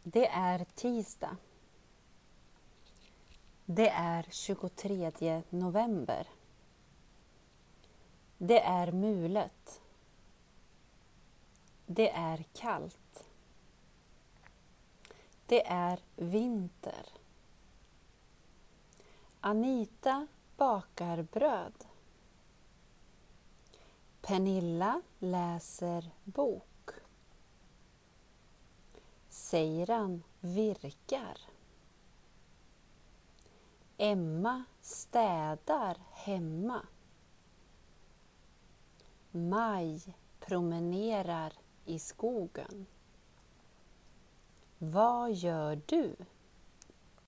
Det är tisdag. Det är 23 november. Det är mulet. Det är kallt. Det är vinter. Anita bakar bröd. Pernilla läser bok. Seiran virkar. Emma städar hemma. Maj promenerar i skogen. Vad gör du?